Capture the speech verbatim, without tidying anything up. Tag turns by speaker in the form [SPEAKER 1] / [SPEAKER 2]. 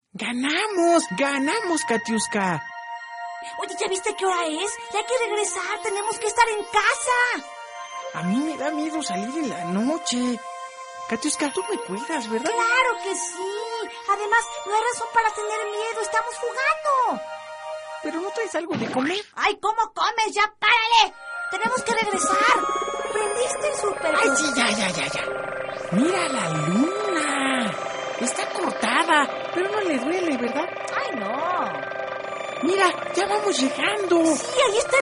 [SPEAKER 1] ¡Ganamos! ¡Ganamos, Katiuska!
[SPEAKER 2] Oye, ¿ya viste qué hora es? Ya hay que regresar, tenemos que estar en casa.
[SPEAKER 1] A mí me da miedo salir en la noche. Katiuska, tú me cuidas, ¿verdad?
[SPEAKER 2] ¡Claro que sí! Además, no hay razón para tener miedo, estamos jugando.
[SPEAKER 1] ¿Pero no traes algo de comer?
[SPEAKER 2] ¡Ay, cómo comes! ¡Ya párale! Tenemos que regresar. ¿Prendiste el super?
[SPEAKER 1] ¡Ay, sí, ya, ya, ya, ya! ¡Mira la luna! Está cortada, pero no le duele, ¿verdad?
[SPEAKER 2] ¡Ay, no!
[SPEAKER 1] ¡Mira, ya vamos llegando!
[SPEAKER 2] Sí, ahí está